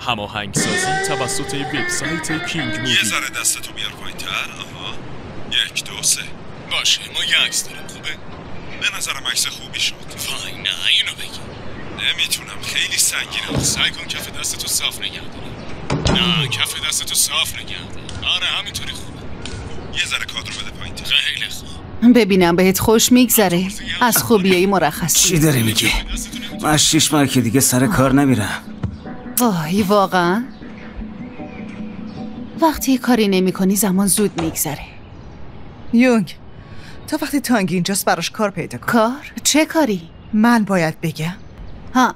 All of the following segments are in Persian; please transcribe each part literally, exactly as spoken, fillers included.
هماهنگسازی توسط وبسایت کینگ مووی. یه ذره دستتو بیار پایین‌تر. آها. یک دو سه. باشه ما یه عکس داریم. خوبه؟ به نظرم عکس خوبی شد. وای نه اینو بگی. نمیتونم خیلی سنگینه. سعی کن کف دستتو صاف نگه داری. نه کف دستتو صاف نگه دار. آره همینطوری خوبه. یه ذره کادر بده پایین‌تر. خیلی خوب. ببینم بهت خوش میگذره. از خوبیایی مرخص. چی داری میگی؟ من شیش ماه که دیگه سر کار نمیرم. وای واقعا؟ وقتی کاری نمی کنی زمان زود میگذره. یونگ تا وقتی تانگی اینجاست براش کار پیدا کن. کار؟ چه کاری؟ من باید بگم. ها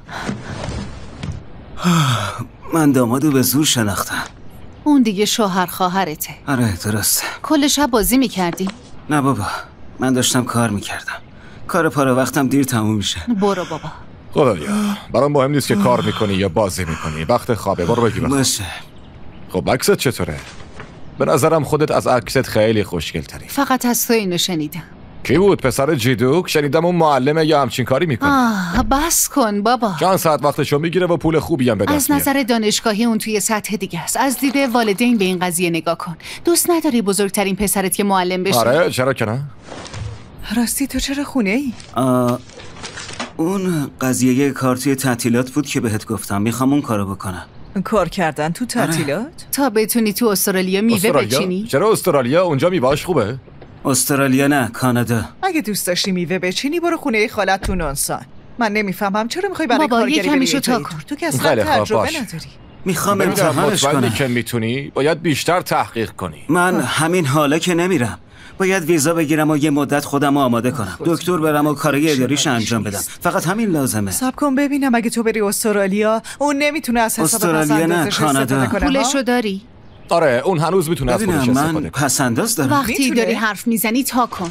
من دامادو به زور شناختم. اون دیگه شوهر خواهرته. آره درسته. کل شب بازی میکردی؟ نه بابا من داشتم کار میکردم. کار پاره وقتم دیر تموم میشه. برو بابا. خدایا برام مهم نیست که کار میکنی یا بازی میکنی. وقت خوابه برو بگی بخواب. باشه. خب عکست چطوره؟ به نظرم خودت از عکست خیلی خوشگل تری. فقط از تو اینو شنیدم. کی بود؟ پسر جیدوک؟ شنیدم اون معلمه یا همچین کاری میکنه. آه بس کن بابا. چند ساعت وقتشو میگیره و پول خوبی هم به دست از نظر دانشگاهی اون توی سطح دیگه است. از دید والدین به این قضیه نگاه کن. دوست نداری بزرگترین پسرت که معلم بشه؟ آره چرا که نه؟ راستی تو چرا خونه ای؟ آه اون قضیه کار توی تعطیلات بود که بهت گفتم میخوام اون کارو بکنم. کار کردن تو تعطیلات؟ تا بتونی تو استرالیا میوه استرالیا؟ بچینی؟ چرا استرالیا؟ اونجا میوه‌اش خوبه؟ استرالیا نه کانادا. اگه دوست داشتی میوه بچینی برو خونه خالت تو نانسان. من نمیفهمم چرا میخوای برای بابا، کارگری یکمی بری شو تا جایی کن. تو که اصلا خیلی خوب، تجربه باش. نداری. میخوام ببینم امتحانش مطمئنی کنم. که میتونی باید بیشتر تحقیق کنی. من همین حالا که نمیرم. باید ویزا بگیرم و یه مدت خودم آماده کنم. دکتر برم و کارهای اداریش انجام بدم. فقط همین لازمه. صبر کن ببینم اگه تو بری استرالیا اون نمیتونه از حساب استرالیا نه، پس‌اندازش کانادا. استفاده کنه. پولشو ها؟ داری؟ آره اون هنوز میتونه از خودش ببینم استفاده من کنه. پسنداز دارم. وقتی میتونه؟ داری حرف میزنی تا کن.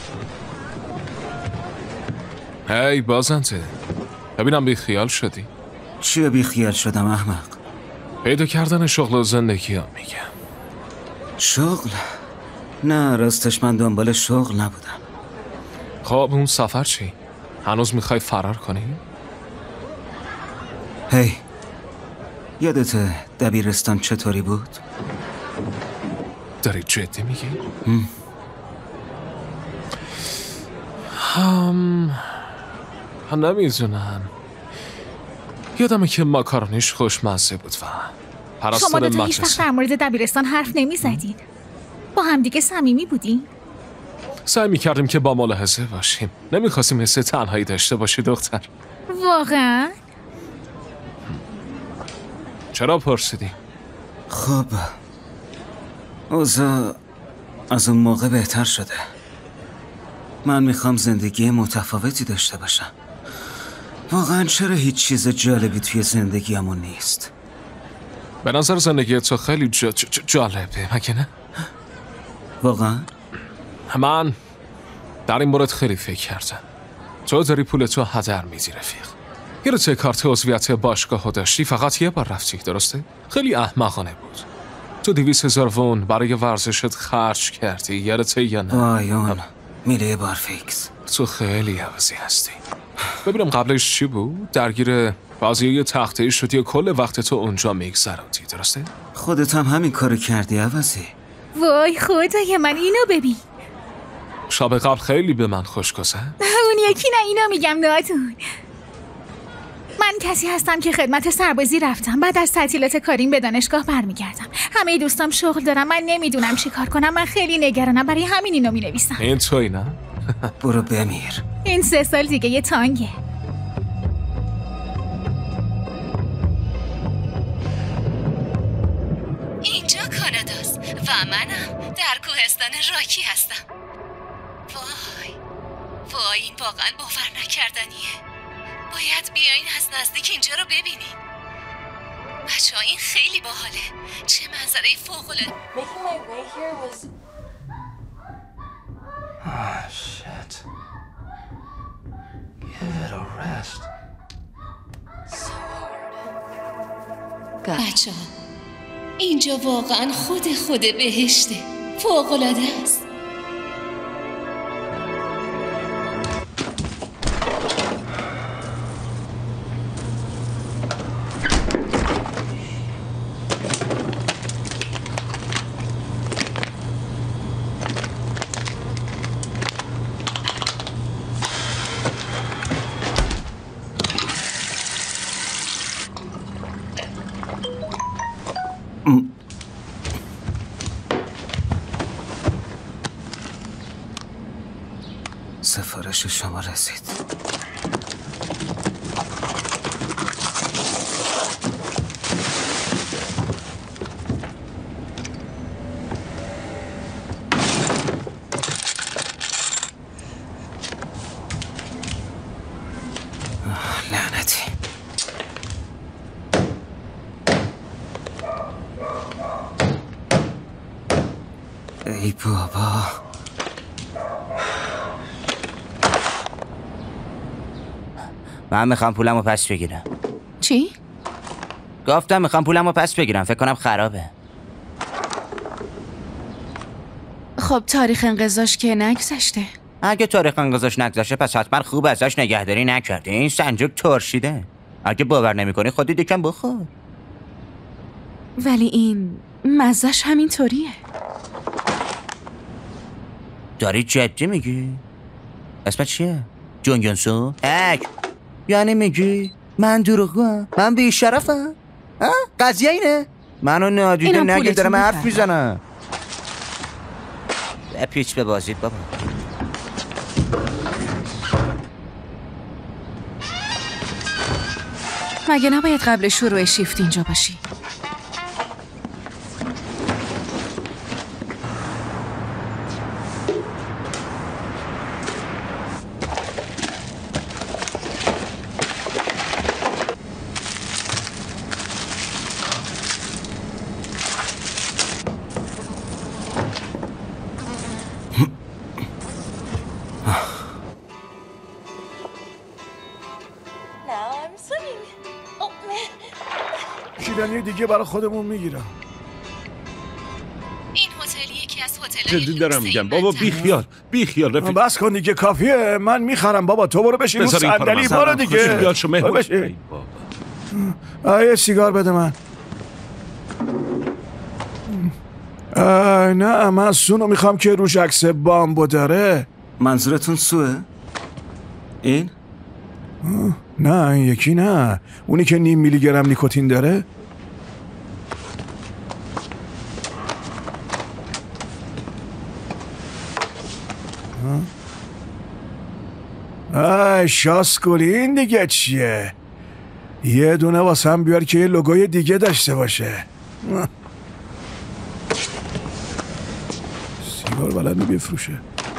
هی بازنته ببینم بی خیال شدی. چیه بی خیال شدم احمق؟ پیدا کردن شغل و زندگی ها میگم. شغل؟ نه راستش من دنبال شغل نبودم. خب اون سفر چی؟ هنوز میخوای فرار کنی؟ هی یادت دبیرستان چطوری بود؟ داری جدی میگی؟ هم نمیدونم. یادمه که ماکارونیش خوشمزه بود و شما پرستار دوتا هیچ وقت مدرسه. در مورد دبیرستان حرف نمی زدین؟ با همدیگه صمیمی بودین؟ سعی میکردیم که با ملاحظه باشیم. نمیخواستیم حس تنهایی داشته باشی دختر. واقعا؟ چرا پرسیدی؟ خب اوضاع از اون موقع بهتر شده. من میخوام زندگی متفاوتی داشته باشم. واقعا چرا هیچ چیز جالبی توی زندگیمون نیست؟ به نظر زندگی تو خیلی جا جا جالبه مگه نه؟ واقعا؟ من در این مورد خیلی فکر کردم. تو داری پول تو هدر میدی رفیق. یادت کارت عضویت باشگاهو داشتی فقط یه بار رفتی درسته؟ خیلی احمقانه بود. تو دویست هزار وون برای ورزشت خرج کردی یادته یا نه؟ وای اون میره بار فیکس. تو خیلی عوضی هستی. ببینم قبلش چی بود؟ درگیر بازی تخته‌ای شدی و کل وقت تو اونجا میگذروندی درسته؟ خودت هم همین کارو کردی عوضی. وای خدای من اینو ببین. شب قبل خیلی به من خوش گذشت. اون یکی نه اینو میگم ناتون. من کسی هستم که خدمت سربازی رفتم. بعد از تعطیلات کاریم به دانشگاه برمیگردم. همه دوستام شغل دارم. من نمیدونم چی کار کنم. من خیلی نگرانم. برای همین اینو مینویسم. این توی نه؟ برو بمیر. این سه سال دیگه یه تانگه. اینجا کاناداست و منم در کوهستان راکی هستم. وای وای این واقعا باور نکردنیه. باید بیاین از نزدیک اینجا رو ببینین. بچه ها این خیلی باحاله. چه منظره فوق‌العاده. Making my way here was... Ah, shit. Give it a rest. so hard. بچه ها اینجا واقعا خود خود بهشته. فوق‌العاده است. سفارش شما رسید. لعنتی. ای بابا. من میخوام پولمو پس بگیرم. چی؟ گفتم میخوام پولمو پس بگیرم. فکر کنم خرابه. خب تاریخ انقضاش که نگذشته. اگه تاریخ انقضاش نگذشته پس حتما خوب ازش نگهداری نکردی. این سنجاق ترشیده. اگه باور نمیکنی خودت یکم بخور. ولی این مزهش همینطوریه. داری جدی میگی؟ اسمت چیه؟ جون یونسو؟ اک یعنی میگی من دروغگوام؟ من بی‌شرفم؟ ها؟ قضیه اینه؟ منو نادیده نگیر دارم حرف میزنم. پیچ به بازید بابا. مگه نباید قبل شروع شیفت اینجا باشی؟ شیدنی دیگه برای خودمون میگیرم. این هتل یکی از هتل‌های جدی دارم میگم بابا بی خیال بی خیال رفیق. بس کن دیگه کافیه. من میخرم بابا. تو برو بشین رو صندلی. برو دیگه. خیال شو مهوش. بشین. آیه سیگار بده من. نه من سونو میخوام که روش عکس بامبو داره. منظورتون سوه؟ این؟ نه این یکی نه. اونی که نیم میلی گرم نیکوتین داره. آی شاسکولی این دیگه چیه؟ یه دونه واسه هم بیار که یه لوگوی دیگه داشته باشه. سیگار بلد بفروشه.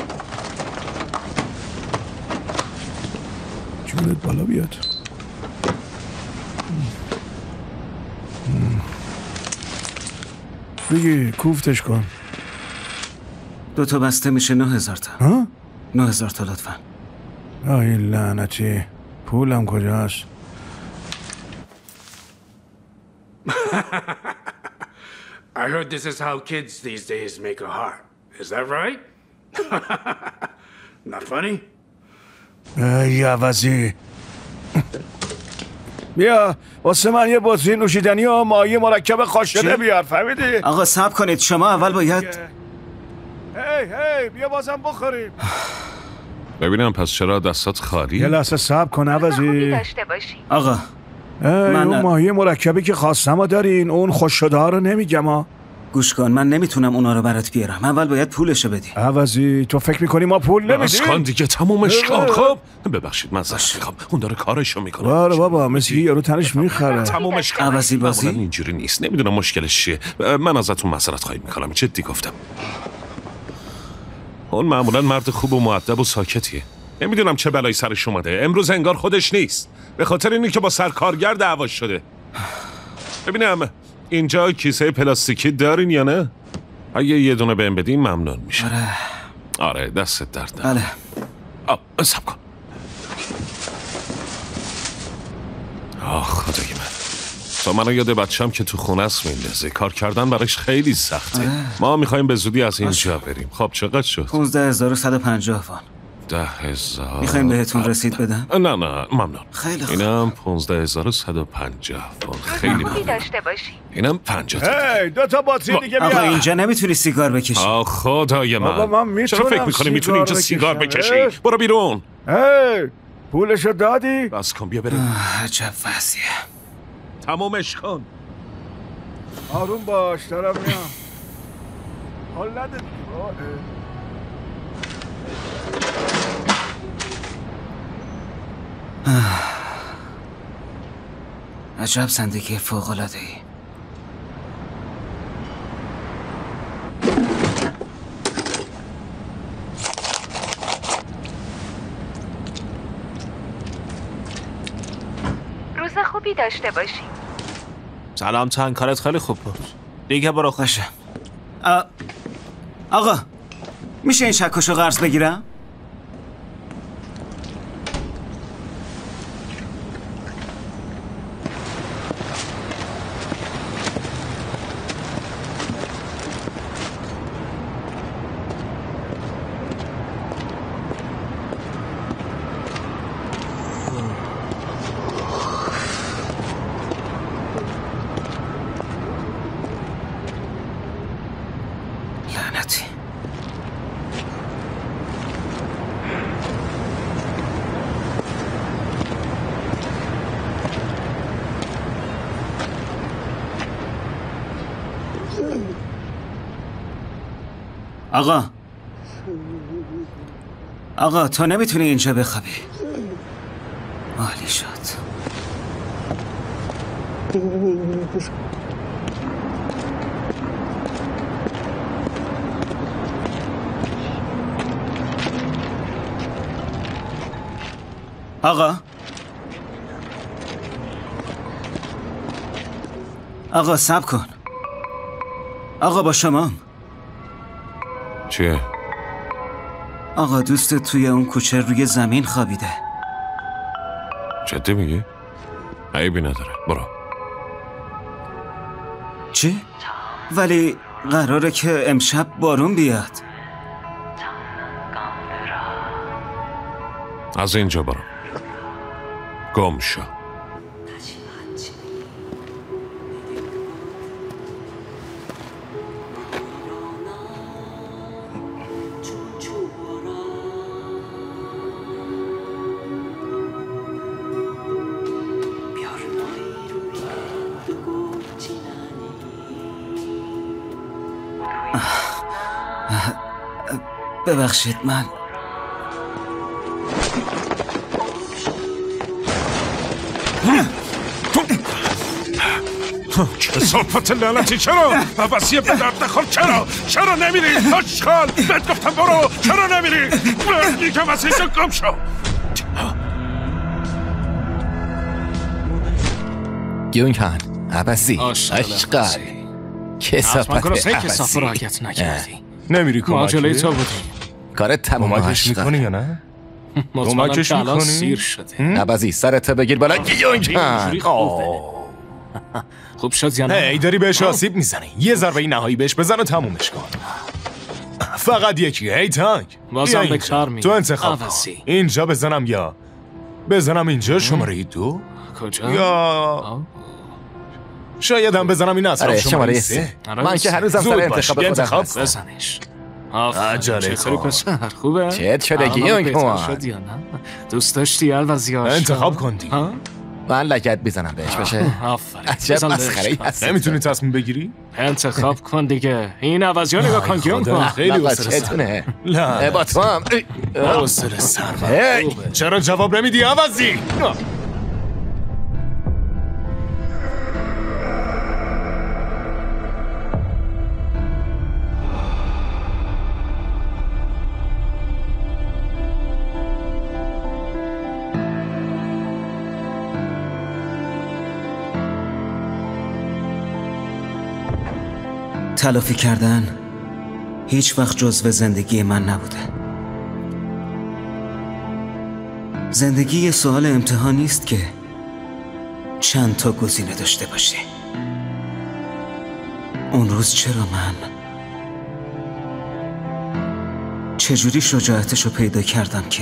جونت بالا بیاد. بگی کوفتش کن. دو تا بسته میشه نه هزار تا. ها؟ نه هزار تا لطفا. آی لعنتی. پولم کجاست؟ I heard this is how kids these days make a heart. Is that right? Not funny? ای عوضی. بیا واسه من یه بطری نوشیدنی و مایه مرکب خاش شده بیار. فهمیدی؟ آقا صبر کنید. شما اول باید هی هی بیا بازم بخوریم. ببینم پس چرا دستات خالی؟ یه لحظه صبر کن عوضی. آقا من اون ماهی مرکبی که خواستم دارین. اون خوش شده ها رو نمیگم ها. گوش کن من نمیتونم اونا رو برات بیارم. اول باید پولشو بدی. عوضی تو فکر میکنی ما پول نمیدیم؟ بس کن دیگه تمومش کن. خب ببخشید من زشت میخوام. اون داره کارشو میکنه. باره بابا مثل یه یارو تنش میخره. تمومش کن. عوضی بازی اینجوری نیست. نمیدونم مشکلش چیه. من ازتون معذرت خواهی میکنم. جدی گفتم. اون معمولا مرد خوب و مؤدب و ساکتیه. نمیدونم چه بلایی سرش اومده. امروز انگار خودش نیست. به خاطر اینی که با سرکارگر دعواش شده. ببینم اینجا کیسه پلاستیکی دارین یا نه؟ اگه یه دونه بهم بدین ممنون میشه. آره آره دستت درد. بله. آه صبر کن. آه خدای من. تو منو یاد بچه‌م که تو خونه است میندازه. کار کردن براش خیلی سخته. آره. ما میخوایم به زودی از اینجا بریم. خب چقدر شد؟ پونزده هزار و صد و پنجاه وان. ده هزار. میخوایم بهتون رسید بدم؟ نه نه ممنون. خیلی خوب. اینم پونزده هزار و صد و پنجاه وان. خیلی ممنون. داشته باشی. اینم پنجاه تا. هی دو تا باتری دیگه بیا. آقا اینجا نمیتونی سیگار بکشی. آه خدای من. بابا من میتونم. چرا فکر میکنی میتونی اینجا سیگار بکشی؟ برو بیرون. هی پولشو دادی؟ بس کن بیا بریم. عجب وضعیه. تمومش کن. آروم باش دارم میام. حال نده دیگه. عجب زندگی فوق‌العاده‌ای. روز خوبی داشته باشی. سلام تن، کارت خیلی خوب بود. دیگه برو خوشم. آقا میشه این چکشو قرض بگیرم؟ لعنتی. آقا آقا تو نمیتونی اینجا بخوابی. عالی شد. آقا آقا صبر کن. آقا با شما. چیه؟ آقا دوستت توی اون کوچه روی زمین خوابیده. جدی میگی؟ عیبی نداره، برو. چی؟ ولی قراره که امشب بارون بیاد. از اینجا برو. گم شو. ببخشید من کثافت لعنتی، چرا؟ عباسی به درد نخور، چرا؟ چرا نمیری؟ آشغال، بهت گفتم برو، چرا نمیری؟ یکم از اینجا گم شو. گیونکان عباسی اشغال کثافت عباسی راحت نکردی. نمیری کمک ماجلای تو بودی. کارت تمام میکنی یا نه؟ مطمئنم که الان سیر شده. عباسی سرت بگیر بالا گیونکان. خوب شد یا نه؟ ای داری بهش آسیب میزنی. یه ضربه نهایی بهش بزن و تمومش کن. فقط یکی. هی تانک بازم به کار میاد. تو انتخاب کن. اینجا بزنم یا بزنم اینجا شماره دو؟ کجا؟ یا شاید هم بزنم این اصلا شماره سه. من که هنوزم سر انتخاب خودم هستم. بزنش. عجله چطوری پسر؟ خوبه؟ چت شده گیونکان؟ دوست داشتی الوزی هاشتا؟ انتخاب کن دی. من لگت بزنم بهش بشه. آفرین. عجب مسخره‌ای هست. نمیتونی تصمیم بگیری؟ انتخاب کن دیگه. این عوضی ها نگاه کن گیونکان. خیلی بچه‌تونه. نه با تو هم حوصله سر. چرا جواب نمیدی عوضی؟ تلافی کردن هیچ وقت جزو زندگی من نبوده. زندگی یه سوال امتحان نیست که چند تا گزینه داشته باشه. اون روز چرا من چجوری شجاعتشو پیدا کردم که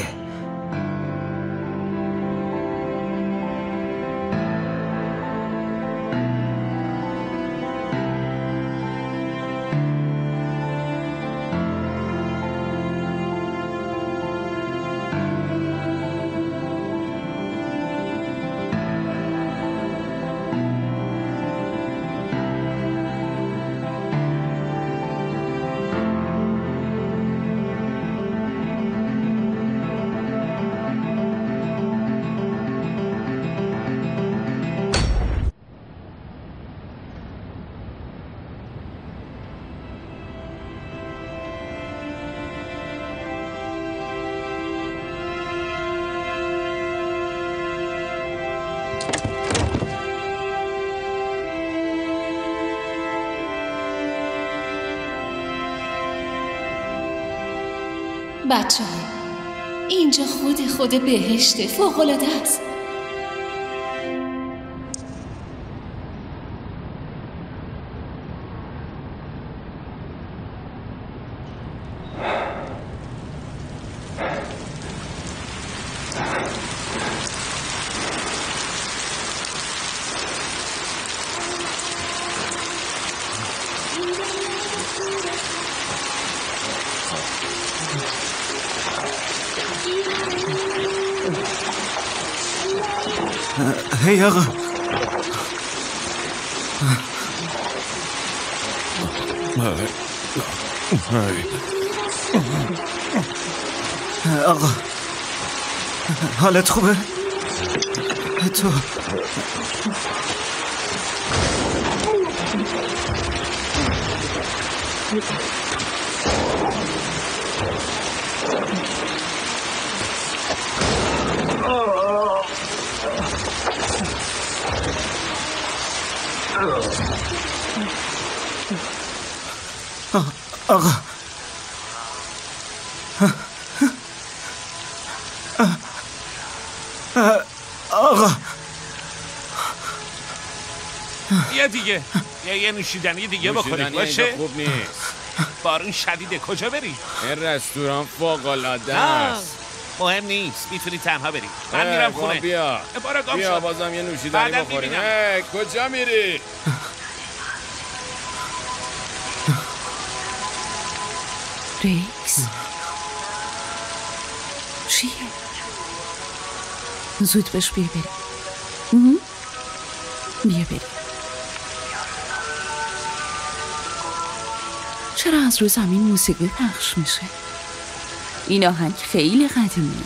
بچه ها اینجا خود خود بهشته، فوق‌العاده است. هی آقا آقا حالت خوبه؟ تو آقا آقا یه دیگه یه یه نوشیدنی دیگه بخورید باشه؟ خوب نیست. بارون شدیده، کجا بریم؟ این رستوران فوق‌العاده است. مهم نیست، میتونی تنها بریم. من میرم خونه. بیا بارا گام بیا شد. بازم یه نوشیدنی بخوریم. ای کجا میری؟ ریکس چیه؟ زود بش بیا بریم. بیا بریم. چرا از رو زمین موسیقی پخش میشه؟ این آهنگ خیلی قدیمیه.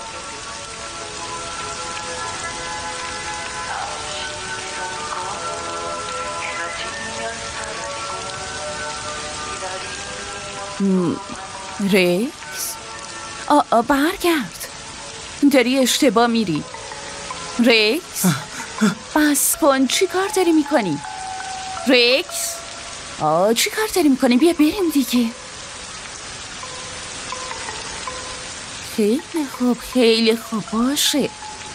ریکس آ, آ برگرد، داری اشتباه میری. ریکس بس کن، چی کار داری میکنی؟ ریکس آ چی کار داری میکنی؟ بیا بریم دیگه. خیلی خوب خیلی خوب باشه.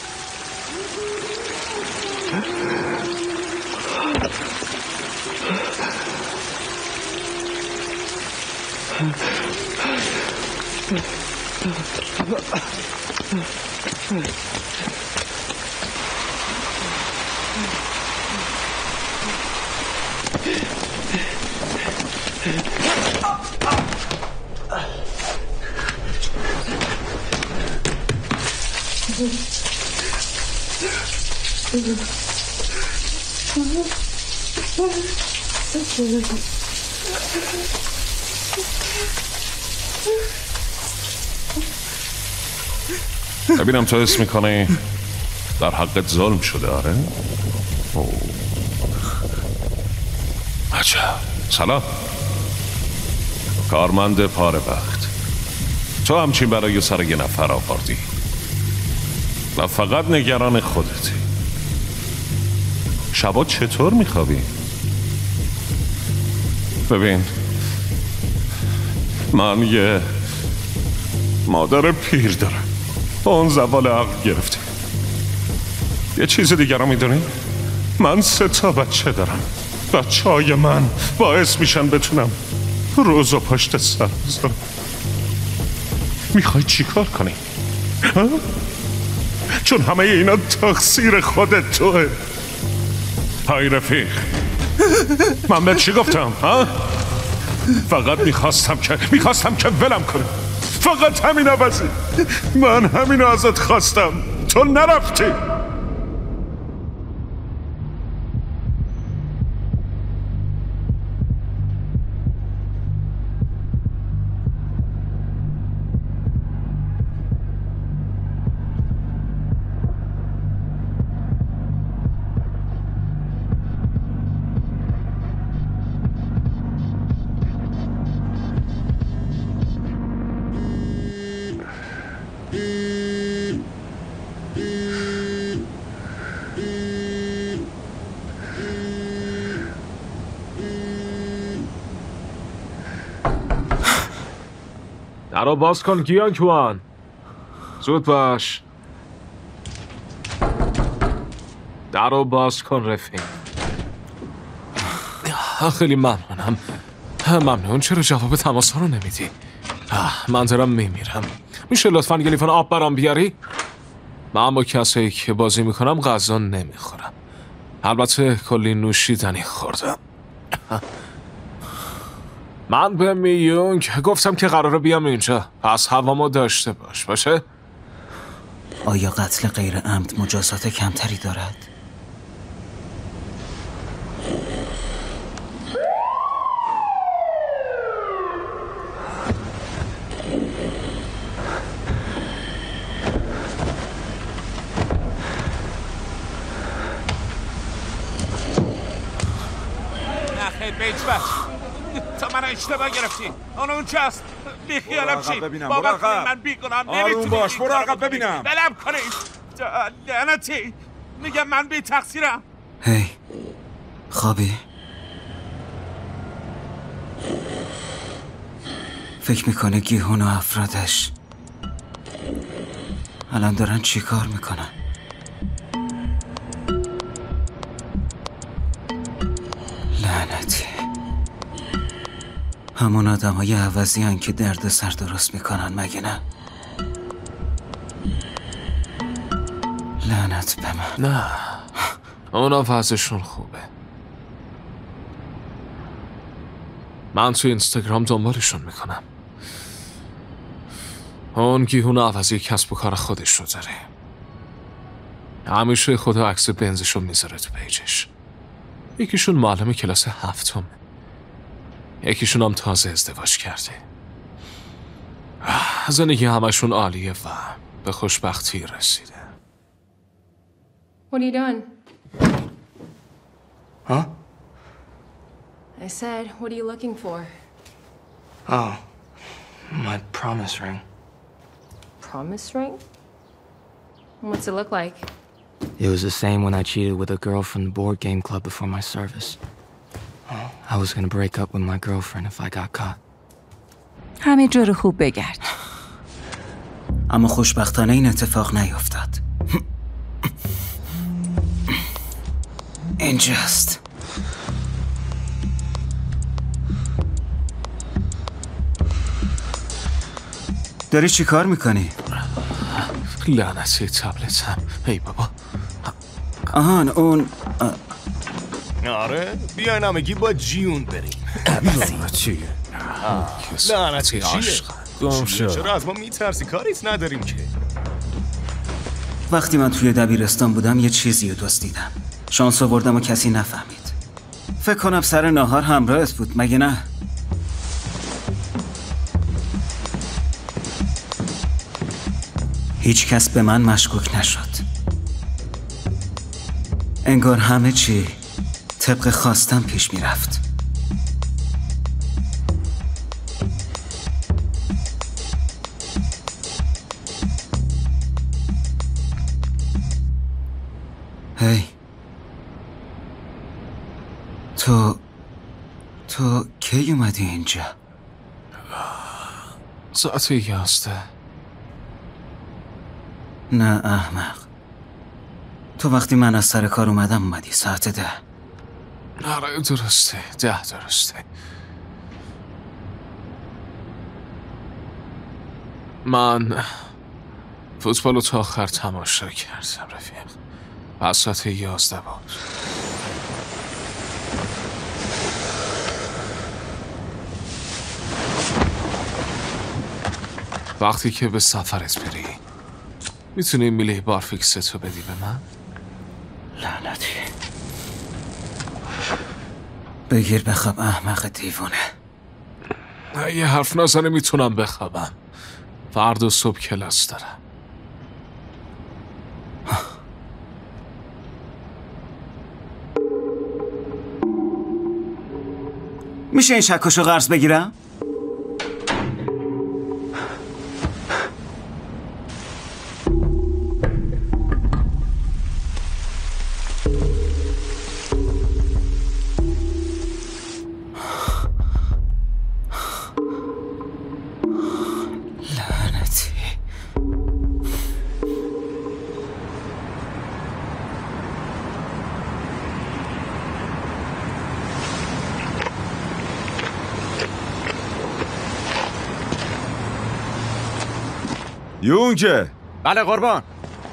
ببینم تو اسم میکنی در حقت ظلم شده. آره عجب. سلام کارمند پاره بخت، تو همچین برای سر یه نفر آوردی و فقط نگران خودتی. شبا چطور میخوابی؟ ببین من یه مادر پیر دارم، اون زوال عقل گرفته. یه چیز دیگر رو میدونی؟ من سه تا بچه دارم. بچه های من باعث میشن بتونم روز و پشت سر بذارم. میخوای چی کار کنی؟ ها؟ چون همه اینا تقصیر خودت توه. های رفیق من به چی گفتم؟ ها؟ فقط میخواستم که میخواستم که ولم کنم. فقط همین عوضی. من همین ازت خواستم، تو نرفتی. درو باز کن گیان کوان. زود باش. درو باز کن رفیق. خیلی ممنونم. ممنون. چرا جواب تماس ها رو نمیدی؟ من دارم میمیرم. میشه لطفاً یه لیوان آب برام بیاری؟ من با کسایی که بازی میکنم غذا نمیخورم. البته کلی نوشیدنی خوردم. من به میونگ گفتم که قراره بیام اینجا، پس هوامو داشته باش. باشه؟ آیا قتل غیر عمد مجازات کمتری دارد؟ تا من اشتباه گرفتی. آن اون چست بیخیالم چی؟ بابا من بیگنام نمیتونی. آروم باش. برو عقب ببینم. بلم کنید. لعنتی. میگم من بی تقصیرم. هی خوابی؟ فکر میکنه گیهون و افرادش الان دارن چی کار میکنن؟ لعنتی. همون آدم های عوضی هن که درد سر درست میکنن مگه نه؟ لعنت به من. نه اونا وضعشون خوبه. من تو اینستاگرام دنبالشون میکنم. اون گیهون عوضی کسب و کار خودش رو داره. همیشه خدا عکس بنزشو میذاره تو پیجش. یکیشون معلم کلاس هفتم، یکیشون هم تازه ازدواج کرده. زندگی همشون عالیه و به خوشبختی رسیده. What are you doing? Huh? I said, what are you looking for? Oh, my promise ring. Promise ring? What's it look like? It was the same when I cheated with a girl from the board game club before my service. I was gonna break up with my girlfriend if I got caught. همه جا رو خوب بگرد. اما خوشبختانه این اتفاق نیفتاد. اینجاست. داری چی کار میکنی؟ لعنتی تبلتم. ای بابا. آهان اون آره بیاین همگی با جیون بریم. لعنتی. لعنتی چیه؟ چرا از ما میترسی؟ کاریت نداریم که. وقتی من توی دبیرستان بودم یه چیزی رو دزدیدم. شانس آوردم و کسی نفهمید. فکر کنم سر ناهار همراهت بود مگه نه؟ هیچ کس به من مشکوک نشد. انگار همه چی طبق خواستم پیش می رفت. هی تو تو کی اومدی اینجا؟ ساعت یازده. نه احمق. تو وقتی من از سر کار اومدم اومدی ساعت ده. آره درسته. ده درسته. من فوتبال رو تا آخر تماشا کردم رفیق. پس ساعت یازده بود. وقتی که به سفرت بری میتونی میله بارفیکستو بدی به من؟ لعنتی. بگیر بخواب احمق دیوونه. یه حرف نزنه میتونم بخوابم. فردا صبح کلاس دارم. میشه این شکشو قرض بگیرم؟ یونگه. بله قربان.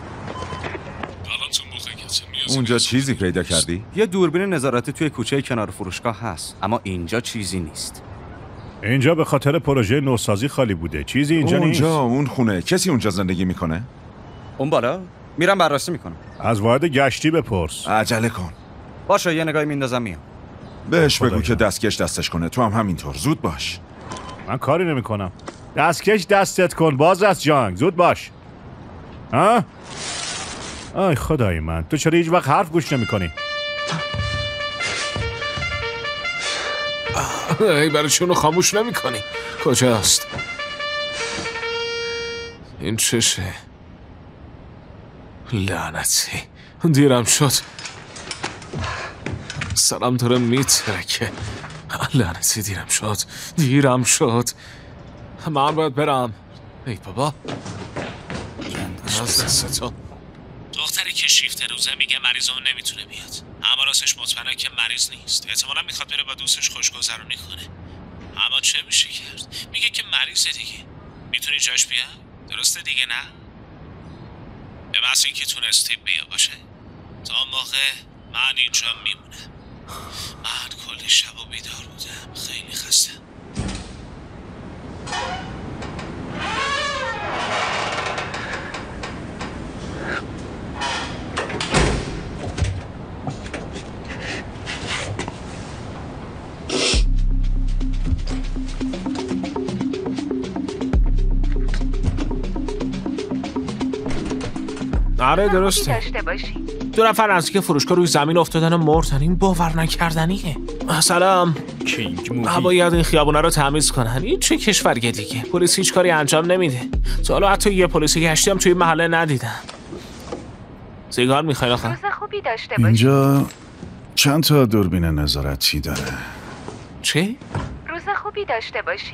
اونجا چیزی پیدا کردی؟ یه دوربین نظارتی توی کوچه کنار فروشگاه هست، اما اینجا چیزی نیست. اینجا به خاطر پروژه نوسازی خالی بوده. چیزی اینجا اونجا نیست. اونجا اون خونه کسی اونجا زندگی میکنه؟ اون بالا میرم بررسی میکنم. از واحد گشتی بپرس. عجله کن. باشه یه نگاهی میندازم میام. بهش بگو که دستکش دستش کنه. تو هم همینطور. زود باش. من کاری نمیکنم. دستکش دستت کن. باز از جانگ. زود باش. ها؟ آی خدای من، تو چرا هیچ وقت حرف گوش نمیکنی؟ ای برای چونو خاموش نمیکنی؟ کجاست؟ این چشه؟ لعنتی دیرم شد. سرم داره میترکه. لعنتی دیرم شد. دیرم شد. من باید برم. ای بابا از دستتون. دختری که شیفت روزه میگه مریض اون نمیتونه بیاد، اما راستش مطمئنه که مریض نیست. احتمالا میخواد بره با دوستش خوشگذرونی کنه. اما چه میشه کرد؟ میگه که مریضه دیگه. میتونی جاش بیاد؟ درسته دیگه نه؟ به محض اینکه تونستی بیا باشه. تا موقع من اینجا میمونم. من کلی شب و بیدار بودم. خیلی خسته. آره درسته. دو نفر از که فروشگاه روی زمین افتادن و مردن. این باور نکردنیه. سلام. کینگ موفی. باید این خیابونه رو تمیز کنن. این چه کشوریه دیگه؟ پلیس هیچ کاری انجام نمیده. تا حالا حتی یه پلیس گشتی هم توی محله ندیدم. سیگار میخواین آخه؟ روز خوبی داشته باشی. اینجا چند تا دوربین نظارتی داره. چی؟ روز خوبی داشته باشی.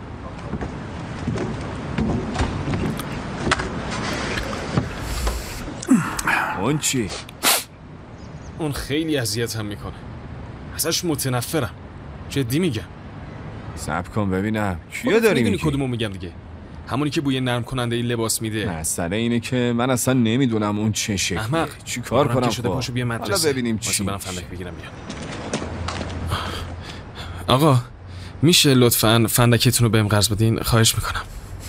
اون چی؟ اون خیلی اذیتم میکنه. ازش متنفرم. جدی میگم. صبر کن ببینم. کیو خودت داری میدونی میگی؟ کدومو میگم دیگه. همونی که بوی نرم کننده این لباس میده. مسئله اینه که من اصلا نمیدونم اون چه شکلیه. احمق چی کار کنم؟ شده خب پاشو بیا مدرسه. حالا ببینیم چی. برم فندک بگیرم بیام. آقا میشه لطفاً فندکتون رو بهم قرض بدین؟ خواهش میکنم.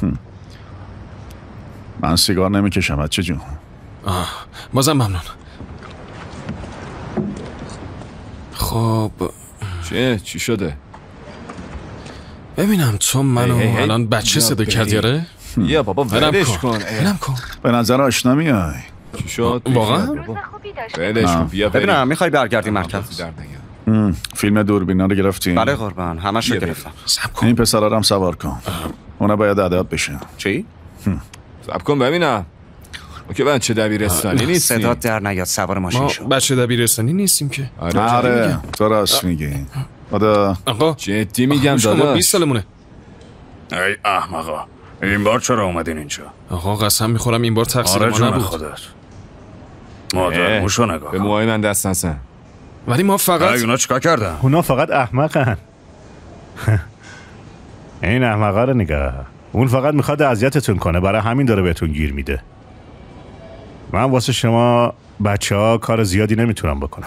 من سیگار نمیکشم بچه جون. آه بازم ممنون. خب چه؟ چی شده؟ ببینم تو منو هی هی هی. الان بچه صدا کردی آره؟ یا بابا ولش کن. ولم کن. به نظر آشنا میای. چی شد؟ واقعا؟ ولش کن. بیا ببینم میخوای برگردی مرکز؟ فیلم دوربینا رو گرفتیم؟ بله قربان همش رو گرفتم. این پسرا رو هم سوار کن. اونا باید عدد بشن. چی؟ صبر کن ببینم. ما که بچه دبیرستانی نیستیم. صدات در نیاد سوار ماشین شو. ما بچه دبیرستانی نیستیم که. آره تو راست میگی. خدا آقا جدی میگم داداش. داداش. بیست سالمونه. ای احمقا، این بار چرا اومدین اینجا؟ آقا قسم میخورم این بار تقصیر آره ما جون نبود. خودت. مادر موشو نگاه به موهای من دست نزن. ولی ما فقط اونا چیکار کردن؟ اونا فقط احمقن. این احمقا رو نگاه. اون فقط میخواد اذیتتون کنه، برای همین داره بهتون گیر میده. من واسه شما بچه ها کار زیادی نمیتونم بکنم.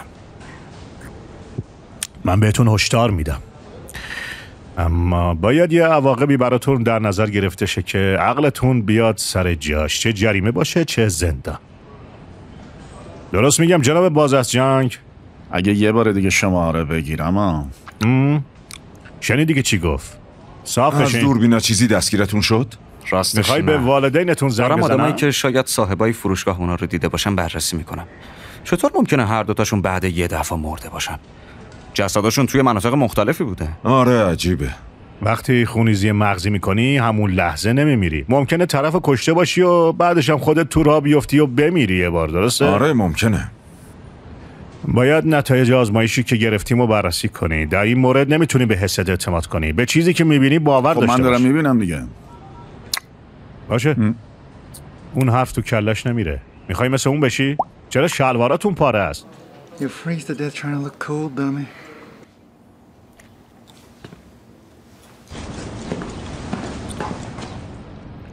من بهتون هشدار میدم، اما باید یه عواقبی براتون در نظر گرفته شه که عقلتون بیاد سر جاش، چه جریمه باشه چه زندان. درست میگم جناب بازرسجانگ؟ اگه یه بار دیگه شماره بگیرم. شنیدی دیگه چی گفت؟ صاف از دوربینا چیزی دستگیرتون شد؟ راستش میخوای به والدینتون زنگ دارم بزنم؟ آدمایی که شاید صاحبای فروشگاه اونا رو دیده باشن بررسی میکنم. چطور ممکنه هر دوتاشون بعد یه دفعه مرده باشن؟ جسداشون توی مناطق مختلفی بوده. آره عجیبه. وقتی خونریزی مغزی میکنی همون لحظه نمیمیری. ممکنه طرف کشته باشی و بعدش هم خودت تو راه بیفتی و بمیری یه بار، درسته؟ آره ممکنه. باید نتایج آزمایشی که گرفتیم رو بررسی کنی. در این مورد نمیتونی به حست اعتماد کنی. به چیزی که میبینی باور داشته باش. من دارم میبینم دیگه. باشه. م. اون حرف تو کلش نمیره. میخوای مثل اون بشی؟ چرا شلواراتون پاره است؟ You freeze to death trying to look cool, dummy.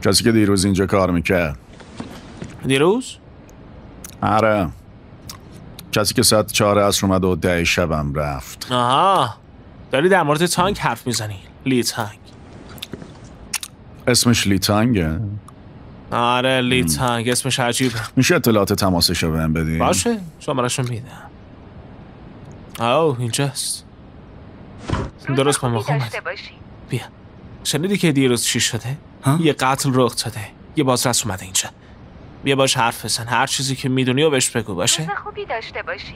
کسی که دیروز اینجا کار میکرد. دیروز؟ آره، کسی که ساعت چهار عصر اومد و ده شبم رفت. آها، داری در مورد تانک حرف میزنی. لی تانک. اسمش لی تانگه؟ آره لی تانک، اسمش عجیبه. میشه اطلاعات تماسش رو بهم بدی؟ باشه، شماره‌شو میدم. اوه اینجاست. درست با ما اومد. بیا. شنیدی که دیروز چی شده؟ ها؟ یه قتل رخ داده. یه بازرس اومده اینجا. بیا باش حرف بزن. هر چیزی که میدونی و بهش بگو. باشه؟ روز خوبی داشته باشی.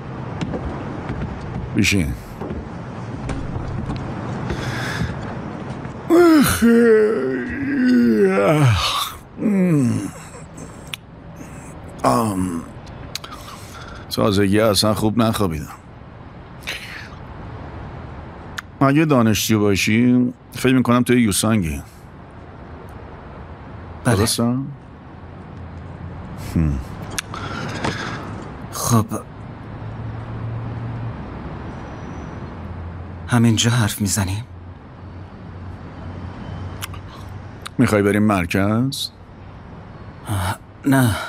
بشین. آم تازگی اصلا خوب نخوابیدم. اگه دانشجو باشی فکر میکنم توی یوسانگی. بله. خب همینجا حرف میزنیم؟ میخوای بریم مرکز؟ نه.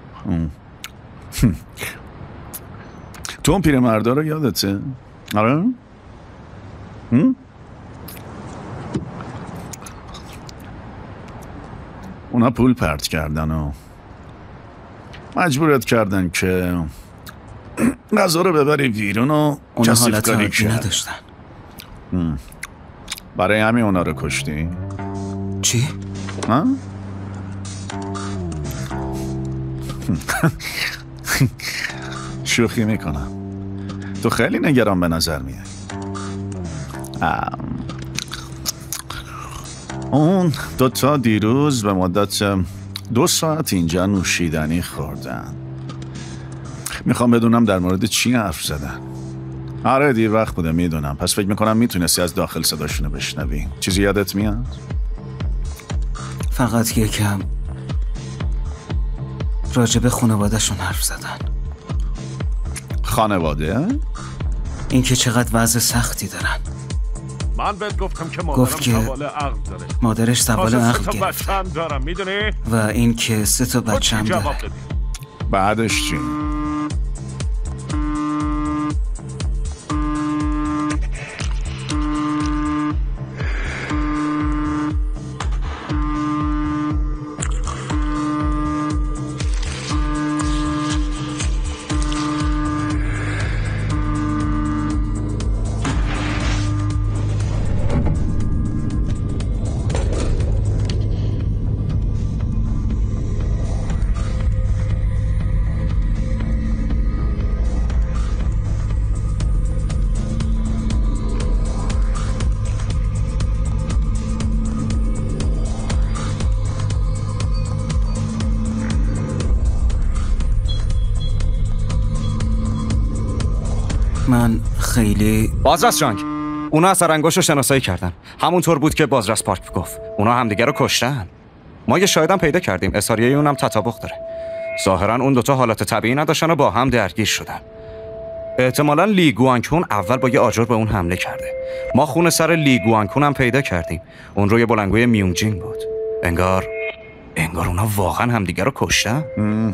تو اون پیرمردا رو یادته؟ آره؟ اونا پول پرت کردن و مجبورت کردن که غذا رو ببری بیرون و اونا حالت عادی نداشتن. برای همین اونا رو کشتی؟ چی؟ ها؟ شوخی میکنم. تو خیلی نگران به نظر میای. اون دوتا دیروز به مدت دو ساعت اینجا نوشیدنی خوردن. میخوام بدونم در مورد چی حرف زدن. آره دیر وقت بوده میدونم، پس فکر میکنم میتونستی از داخل صداشونو بشنوی. چیزی یادت میاد؟ فقط یکم راجب خانواده‌شون حرف زدن. خانواده؟ این که چقدر وضع سختی دارن. من بهت گفتم که مادرم گفت که سوال عقل داره. مادرش سوال عقل گرفت. بچه‌م دارم میدونی؟ و این که سه تا بچه‌م داره. بعدش چی؟ من خیلی بازرس جانگ، اونا اثر انگشت رو شناسایی کردن. همونطور بود که بازرس پارک گفت. اونا همدیگه رو کشتن. ما یه شاهدم پیدا کردیم، اظهاریه اونم تطابق داره. ظاهرا اون دوتا حالت طبیعی نداشتن و با هم درگیر شدن. احتمالاً لی گوانکون اول با یه آجر به اون حمله کرده. ما خون سر لی گوانکون هم پیدا کردیم. اون روی بلنگوی میونگ جینگ بود. انگار انگار اونا واقعا همدیگه رو کشتن. ام. ام.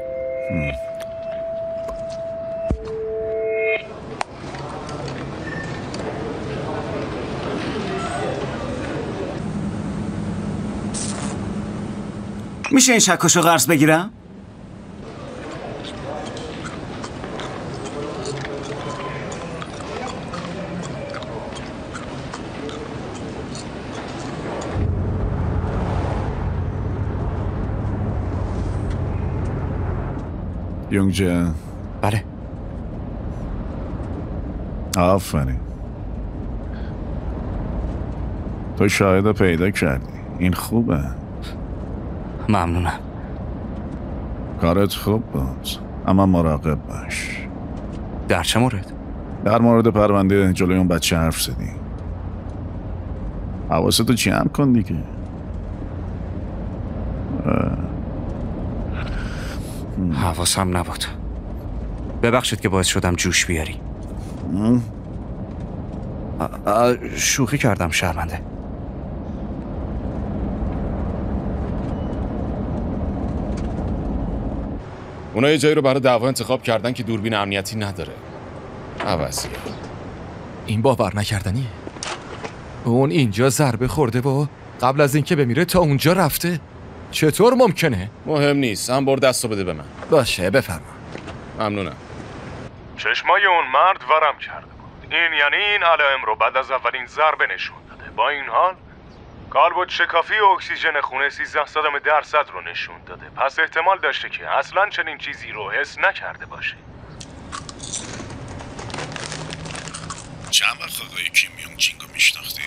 میشه این شکاشو قرض بگیرم؟ یونگجه. بله. آفرین. تو شاهد پیدا کردی. این خوبه. ممنونم. کارت خوب بود، اما مراقب باش. در چه مورد؟ در مورد پرونده جلوی اون بچه حرف زدی. حواستو جمع کن دیگه. حواسم نبود. ببخشید که باعث شدم جوش بیاری. شوخی کردم، شرمنده. اونا یه جایی رو برای دعوا انتخاب کردن که دوربین امنیتی نداره. عوضیه. این باور نکردنیه. اون اینجا ضربه خورده و قبل از اینکه بمیره تا اونجا رفته. چطور ممکنه؟ مهم نیست. هم برد دستو بده به من. باشه بفرما. ممنونم. چشمای اون مرد ورم کرده بود. این یعنی این علائم رو بعد از اولین ضربه نشون داده. با این حال کالبد شکافی و اکسیژن خونه سیزده درصد رو نشون داده. پس احتمال داشته که اصلا چنین چیزی رو حس نکرده باشه. چند وقت آقای کیم یونگ جینگ رو میشناختی؟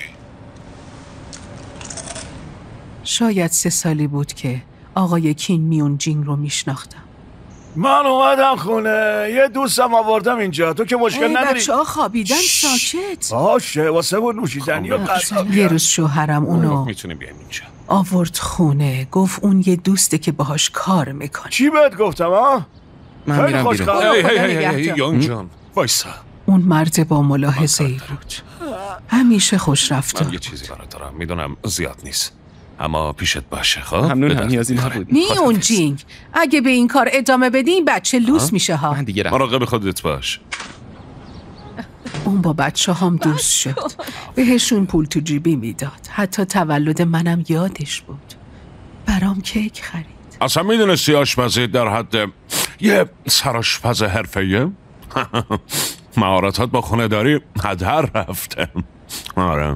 شاید سه سالی بود که آقای کیم میون جینگ رو میشناختم. من اومدم خونه، یه دوستم آوردم اینجا. تو که مشکل نداری؟ بچه ها خوابیدن، ساکت. باشه واسه بود نوشیدنی و غذا. یه روز شوهرم اونو میتونیم بیایم اینجا. آورد خونه، گفت اون یه دوسته که باهاش کار میکنه. چی بهت گفتم ها؟ من میرم بیرون. هی هی هی هی یونگ جان وایسا. اون مرد با ملاحظه ای بود. همیشه خوش رفتار. من یه چیزی برات دارم. میدونم زیاد نیست. اما پیشت باشه. خب ممنونم، نیازی نبود. میون جینگ، اگه به این کار ادامه بدی این بچه لوس میشه ها. من دیگه مراقب خودت باش. اون با بچه هم دوست شد. بهشون پول تو جیبی میداد. حتی تولد منم یادش بود. برام کیک خرید. اصلا میدونستی آشپزی در حد یه سرآشپز حرفه‌ایه؟ مهارتات با خونه داری هدر رفته. آره.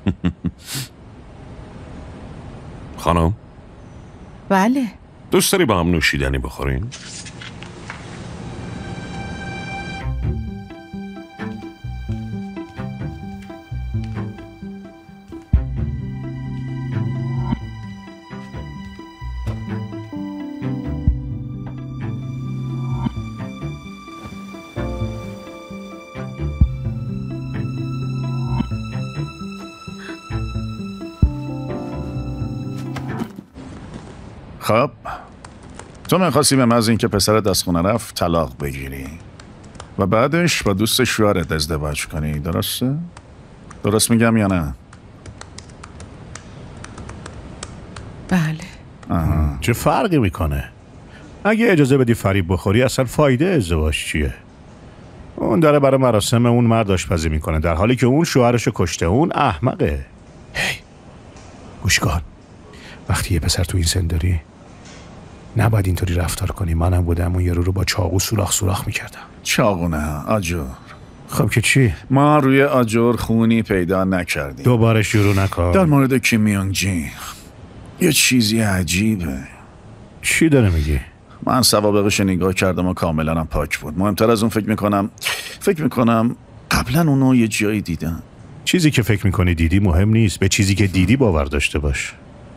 خانم بله. دوست داری با هم نوشیدنی بخورین؟ خب تو میخواستی به محض اینکه پسرت از خونه رفت طلاق بگیری و بعدش با دوست شوهرت ازدواج کنی، درسته؟ درست میگم یا نه؟ بله. آها. چه فرقی میکنه؟ اگه اجازه بدی فریب بخوری اصلا فایده ازدواج چیه؟ اون داره برای مراسم اون مرد آشپزی میکنه در حالی که اون شوهرشو کشته. اون احمقه. هی گوش کن، وقتی یه پسر تو این سن داری نباید اینطوری رفتار کنی. منم بودم اون یارو رو با چاقو سوراخ سوراخ میکردم. چاقو نه، آجر. خب که چی؟ ما روی آجر خونی پیدا نکردیم. دوباره شروع نکن. در مورد کیم میونگ جینگ یه چیزی عجیبه. چی داره میگی؟ من سوابقش نگاه کردم و کاملا هم پاک بود. مهمتر از اون فکر میکنم فکر میکنم قبلا اونو یه جایی دیدم. چیزی که فکر میکنی دیدی مهم نیست. به چیزی که دیدی باور داشته باش.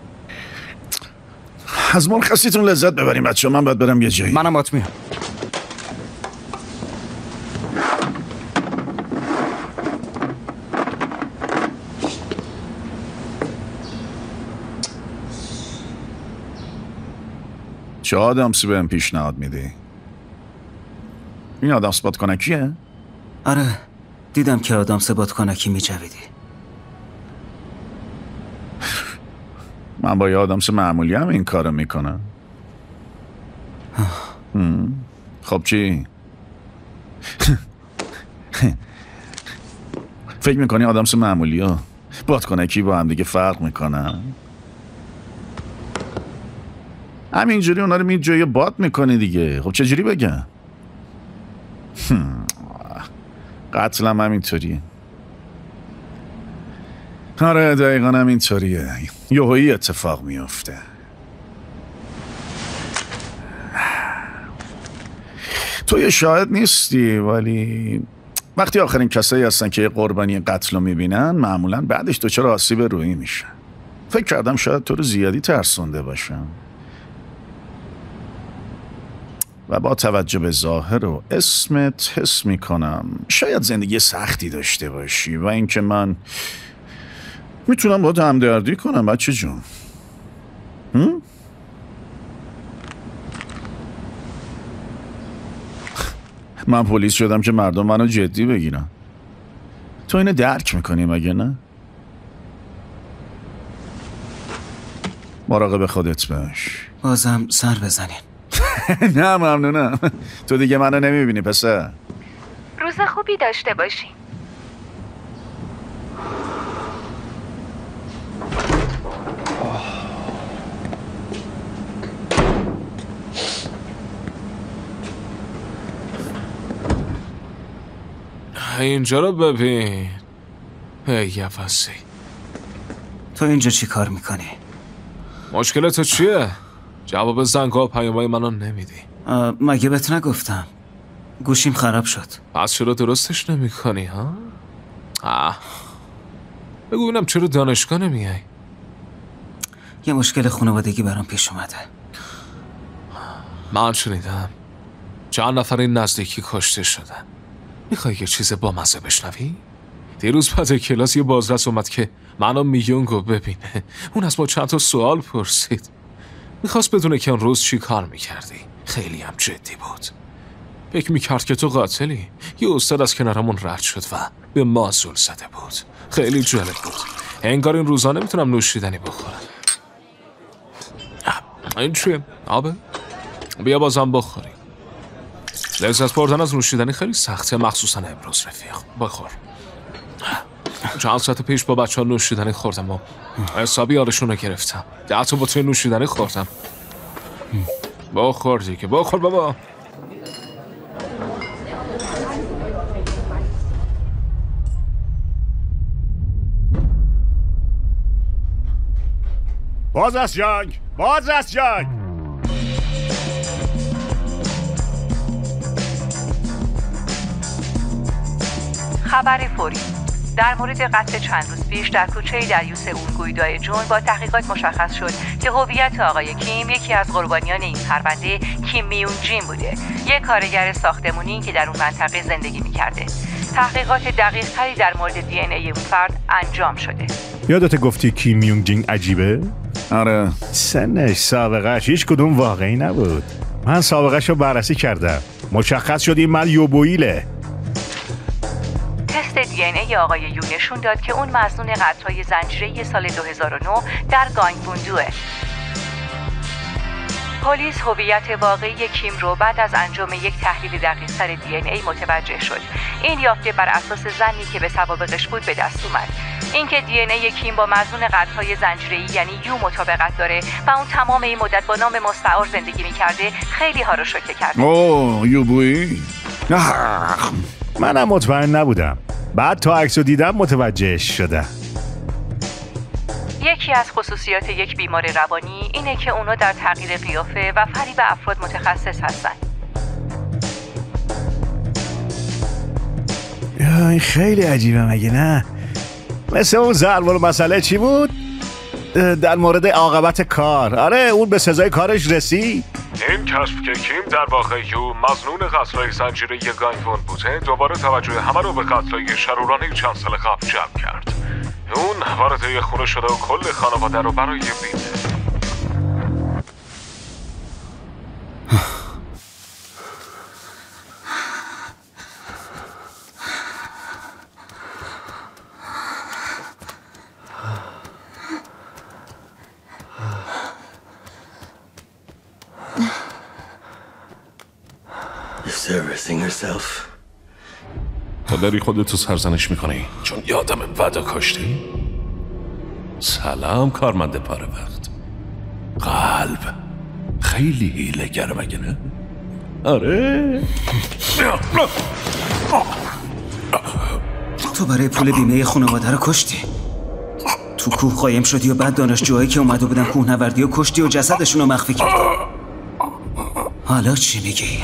از مرخصیتون لذت ببریم بچه. من باید برم یه جایی. منم بات میام. چه آدمسی بهم پیشنهاد میدی؟ این آدمس بادکنکیه؟ آره دیدم که آدمس بادکنکی میجویدی. من با یه آدمس معمولی هم این کارو میکنم. خب چی؟ فکر میکنی آدمس معمولی ها بادکنکی با هم دیگه فرق میکنن؟ همینجوری اونا رو می جای باد میکنی دیگه. خب چجوری بگم؟ قتلم همینطوریه. آره دقیقا همینطوریه. یهویی اتفاق میافته. تو یه شاهد نیستی ولی وقتی آخرین کسایی هستن که یه قربانی قتل رو میبینن معمولا بعدش دچار آسیب روحی میشن. فکر کردم شاید تو رو زیادی ترسونده باشم و با توجه به ظاهر و اسمت حس میکنم شاید زندگی سختی داشته باشی و اینکه من میتونم باید همدردی کنم بچه جون. هم؟ من پلیس شدم که مردم منو جدی بگیرن. تو اینو درک میکنی مگه نه؟ مراقب خودت باش. بازم سر بزنین. نه ممنونم. تو دیگه منو نمیبینی پسر. روز خوبی داشته باشی. اینجا رو ببین. ای یفسی، تو اینجا چی کار میکنی؟ مشکل تو چیه؟ جواب زنگا و پیامای منو نمیدی. مگه بهت نگفتم گوشیم خراب شد. پس چرا درستش نمی کنی ها؟ آه. بگو ببینم چرا دانشگاه نمیای؟ یه مشکل خانوادگی برام پیش اومده. من شنیدم چند نفر این نزدیکی کشته شدن. میخوای یه چیز با مزه بشنوی؟ دیروز بعد کلاس یه بازرس اومد که منو میونگو ببینه. اون از ما چند تا سوال پرسید. میخواست بدونه که اون روز چی کار میکردی. خیلی هم جدی بود. فکر میکرد که تو قاتلی. یه استاد از کنارمون رد شد و به ما زل زده بود. خیلی جالب بود. انگار این روزا نمیتونم نوشیدنی بخورم. این چیه؟ آبه؟ بیا بازم بخوری. لذت بردن از نوشیدنی خیلی سخته، مخصوصا امروز رفیق. بخور. چند ساعت پیش با بچه ها نوشیدنی خوردم و حسابی آرشون رو گرفتم. ده تا بطری نوشیدنی خوردم. بخور دیگه، بخور بابا. باز از جنگ، باز از جنگ. خبر فوری در مورد قتل چند روز پیش در کوچه دریوس اونگویدای جون با تحقیقات مشخص شد که هویت آقای کیم یکی از قربانیان این پرونده کیم میون جین بوده، یک کارگر ساختمونی که در اون منطقه زندگی میکرده. تحقیقات دقیق تری در مورد دی ان ای اون فرد انجام شده. یادت گفتی کیم میون جین عجیبه؟ آره. سنش، سابقهش هیچ کدوم واقعی نبود. من سابقهش رو بررسی کردم. مشخص شد این مرد یوبویله. تست دی ان ای آقای یو نشون داد که اون مظنون قتل‌های زنجیره‌ای سال دو هزار و نه در گانگبوندوه. پلیس هویت واقعی کیم رو بعد از انجام یک تحلیل دقیق‌تر دی ان ای متوجه شد. این یافته بر اساس زنی که به سوابقش بود به دست اومد. اینکه دی ان ای کیم با مظنون قتل‌های زنجیره‌ای یعنی یو مطابقت داره و اون تمام این مدت با نام مستعار زندگی می‌کرده خیلی ها رو شوکه کرد. اوه یوبویی؟ منم مطمئن نبودم. بعد تا عکسو دیدم متوجه شدم. یکی از خصوصیات یک بیمار روانی اینه که اونا در تغییر قیافه و فریب افراد متخصص هستن. این خیلی عجیبه مگه نه؟ مثل اون ضرب المثل چی بود؟ در مورد عاقبت کار. آره اون به سزای کارش رسید. این کشف که کیم در واقع یو مظنون قتل‌های زنجیره‌ای گانگبوند بوده دوباره توجه همه رو به قتل‌های شرورانه چند سال قبل جلب کرد. اون وارد یه خونه شده و کل خانواده رو برای بیمه. تو داری خودتو سرزنش میکنی چون یادم وعده کاشتی؟ سلام کارمند پاره وقت. قلب خیلی هیله‌گر مگه نه؟ آره. تو برای پول بیمه خانواده رو کشتی. تو کوه قایم شدی و بعد دانشجوهایی که اومده بودن کوهنوردی و کشتی و جسدشون رو مخفی کردی. حالا چی میگی؟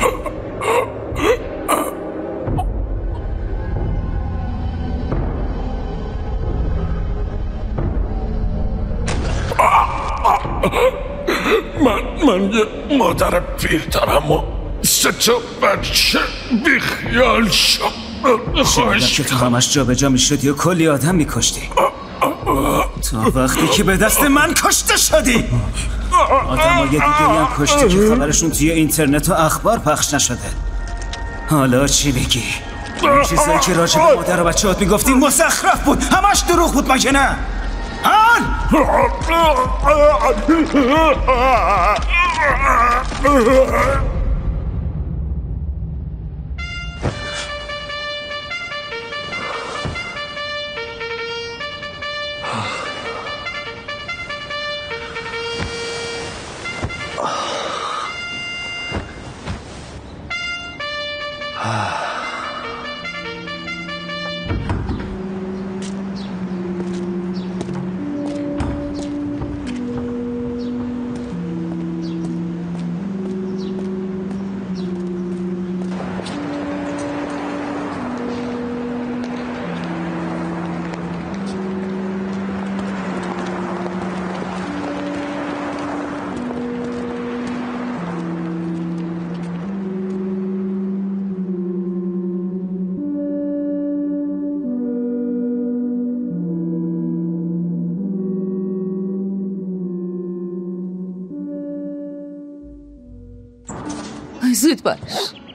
من من یه مادر پیر دارم و سه تا بچه بیخیال شد. شنیدم که تو همش جا به جا میشدی و کلی آدم میکشتی تا وقتی که به دست من کشته شدی. آدم های دیگه هم کشتی که خبرشون توی اینترنت و اخبار پخش نشده. حالا چی بگی؟ این چیزایی که راجع به مادر و بچه هات میگفتی مسخرف بود، همش دروغ بود مگه نه؟ هان؟ زود باش.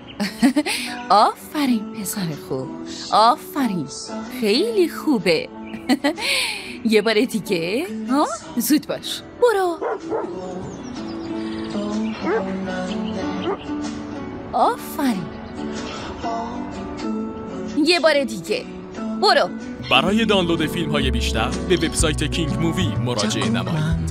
آفرین پسر خوب، آفرین، خیلی خوبه. یه بار دیگه. ها؟ زود باش، برو. آفرین، یه بار دیگه، برو. برای دانلود فیلم های بیشتر به وبسایت کینگ مووی مراجعه نمایید.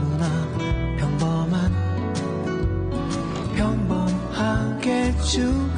평범한 평범하게 죽